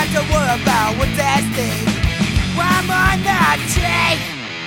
got to worry about what that thing. Why am I not cheap?